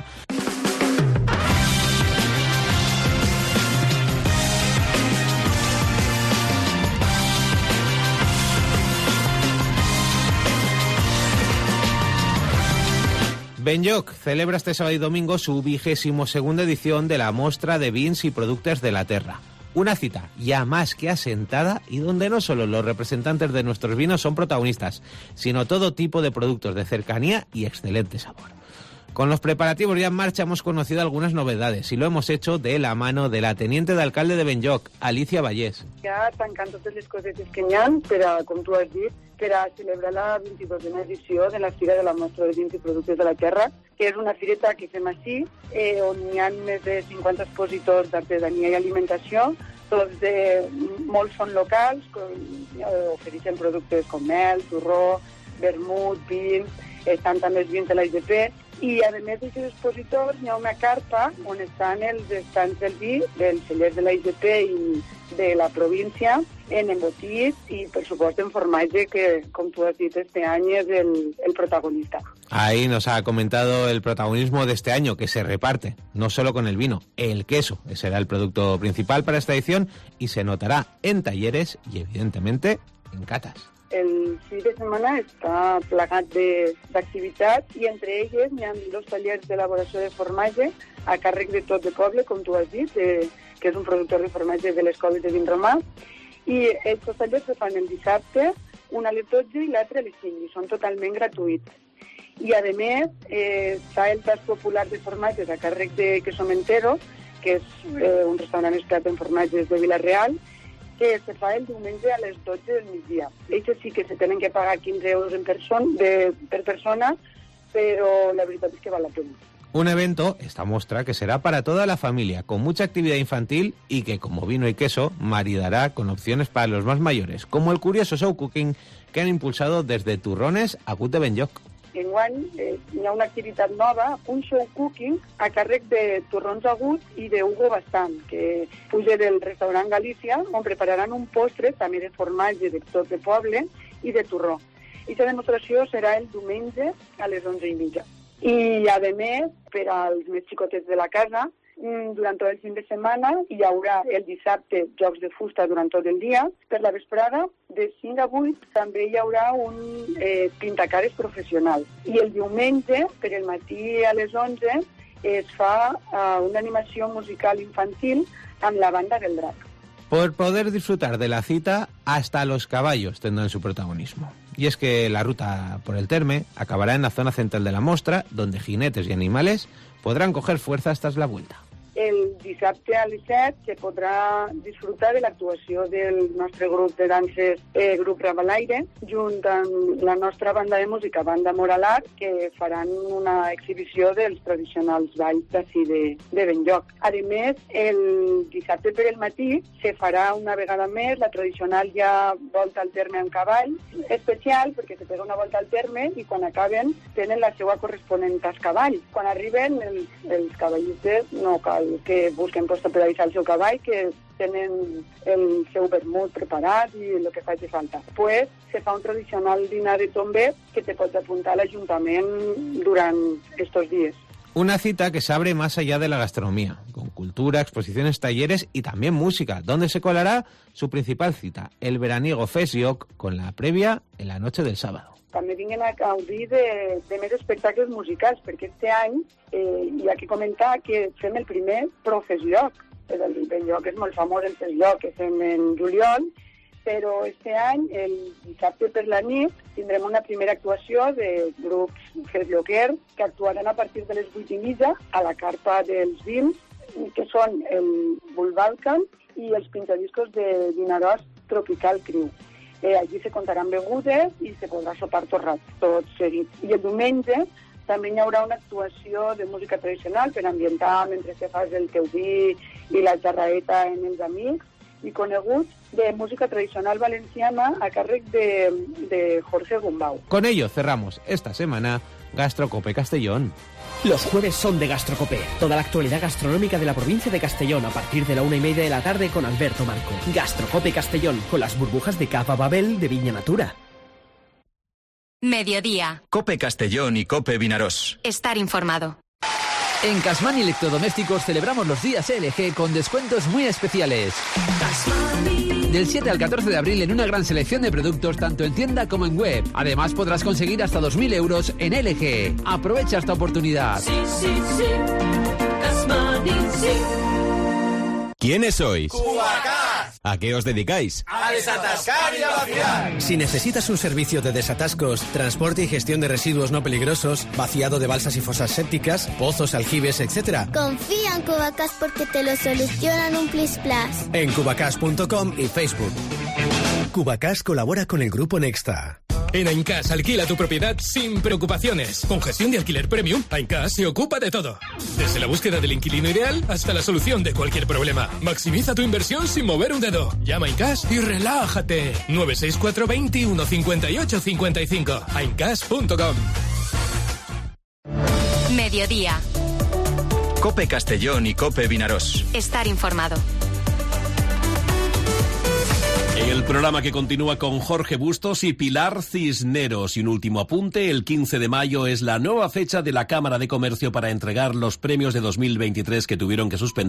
Benlloc celebra este sábado y domingo su vigésimo segunda edición de la Mostra de Vins y Productos de la Terra. Una cita ya más que asentada y donde no solo los representantes de nuestros vinos son protagonistas, sino todo tipo de productos de cercanía y excelente sabor. Con los preparativos ya en marcha hemos conocido algunas novedades y lo hemos hecho de la mano de la teniente de alcalde de Benlloc, Alicia Vallès. Ja tancant totes les cosetes que n'hi ha, per a, com tu has dit, per a celebrar la vint-i-dosena edició de la Fira de la Mostra de Vins i Productes de la Terra, que és una fireta que fem així, eh, on hi ha més de cinquanta expositors d'artesania i alimentació, tots de, molts són locals, com, eh, ofereixen productes com mel, torró, vermut, vins, estan també els vins de la I G P, i a més d'aquests expositors hi ha una carpa on estan els estants del vi dels cellers de la I G P i de la província en embotits y, por supuesto, en formatge, que, como tú has dicho, este año es el, el protagonista. Ahí nos ha comentado el protagonismo de este año, que se reparte, no solo con el vino, el queso será el producto principal para esta edición y se notará en talleres y, evidentemente, en catas. El fin de setmana està plagat d'activitats i entre elles hi ha dos tallers d'elaboració de formatge a càrrec de Tot de Poble, com tu has dit, eh, que és un productor de formatge de les Coves de Vinromà, i aquests tallers se fan el dissabte, un a les dotze i l'altre a les cinc, i són totalment gratuïts. I, a més, eh, està el tas popular de formatges a càrrec de Queso Mentero, que és eh, un restaurant expert en formatges de Vila-real, que se fa el diumenge a les dotze del migdia. Ells sí que se tenen que pagar quinze euros en person, de, per persona, però la veritat és que val la pena. Un evento, esta muestra, que será para toda la familia, con mucha actividad infantil y que, como vino y queso, maridará con opciones para los más mayores, como el curioso show cooking que han impulsado desde turrones a Gut de Benlloc. Enguany eh, hi ha una activitat nova, un show cooking a càrrec de torrons agut i de Hugo Bastant, que puja del restaurant Galícia, on prepararan un postre també de formatge de Tot de Poble i de torró. I la demostració serà el diumenge a les onze i mitja. I, a més, per als més xicotets de la casa, durant tot el fin de setmana hi haurà el dissabte jocs de fusta durant tot el dia. Per la vesprada, de cinc a vuit, també hi haurà un eh, pintacares professional. I el diumenge, per el matí a les onze, es fa uh, una animació musical infantil amb la banda del drac. Por poder disfrutar de la cita, hasta los caballos tendrán su protagonismo. Y es que la ruta por el Terme acabará en la zona central de la mostra, donde jinetes y animales podrán coger fuerzas tras la vuelta. El dissabte a les set se podrà disfrutar de l'actuació del nostre grup de danses, eh, Grup Rabalaire, junt amb la nostra banda de música, Banda Moralar, que faran una exhibició dels tradicionals balls d'ací de, de Benlloc. A més, el dissabte per el matí se farà una vegada més la tradicional ja volta al terme amb cavall, especial perquè se pega una volta al terme i quan acaben tenen la seva corresponent a cavall. Quan arriben els, els cavallistes no cal que busquen posta per avisar el seu cavall, que tenen el seu vermut preparat i el que faci falta. Pues se fa un tradicional dinar de tomber que te pots apuntar a l'Ajuntament durant estos días. Una cita que se abre más allá de la gastronomía, con cultura, exposiciones, talleres y también música, donde se colará su principal cita, el veraniego Fesiok, con la previa en la noche del sábado. També vinguin a gaudir de, de més espectacles musicals, perquè este any eh, hi ha que comentar que fem el primer Pro Fesllloc. El Benlloc és molt famós, el Fesllloc, que fem en juliol, però este any, el dissabte per la nit, tindrem una primera actuació de grups fesllloquers que actuaran a partir de les vuit i mitja a la carpa dels vins, que són el Bulbalcan i els pinchadiscos de Vinaròs Tropical Crew. Eh, allí se contaran begudes i se podrà sopar torrat, tot seguit. I el diumenge també hi haurà una actuació de música tradicional per ambientar mentre se fas el teu vi i la xerraeta en els amics, i coneguts de música tradicional valenciana a càrrec de, de Jorge Gumbau. Con ello cerramos esta semana Gastrocope Castellón. Los jueves son de Gastrocope. Toda la actualidad gastronómica de la provincia de Castellón a partir de la una y media de la tarde con Alberto Marco. Gastrocope Castellón, con las burbujas de Cava Babel de Viña Natura. Mediodía. Cope Castellón y Cope Vinaròs. Estar informado. En Casmani Electrodomésticos celebramos los días L G con descuentos muy especiales. Del siete al catorce de abril en una gran selección de productos tanto en tienda como en web. Además podrás conseguir hasta dos mil euros en L G. Aprovecha esta oportunidad. Sí, sí, sí. Casmani, sí. ¿Quiénes sois? Cubacás. ¿A qué os dedicáis? A desatascar y a vaciar. Si necesitas un servicio de desatascos, transporte y gestión de residuos no peligrosos, vaciado de balsas y fosas sépticas, pozos, aljibes, etcétera, confía en Cubacás porque te lo solucionan un plis plas. En cubacás punto com y Facebook. Cubacás colabora con el Grupo Nexta. En Aincas alquila tu propiedad sin preocupaciones. Con gestión de alquiler premium, Aincas se ocupa de todo. Desde la búsqueda del inquilino ideal hasta la solución de cualquier problema. Maximiza tu inversión sin mover un dedo. Llama a Aincas y relájate. nueve seis cuatro, veintiuno, cincuenta y ocho, cincuenta y cinco. aincas punto com. Mediodía. Cope Castellón y Cope Vinaròs. Estar informado. El programa que continúa con Jorge Bustos y Pilar Cisneros. Y un último apunte, el quince de mayo es la nueva fecha de la Cámara de Comercio para entregar los premios de dos mil veintitrés que tuvieron que suspender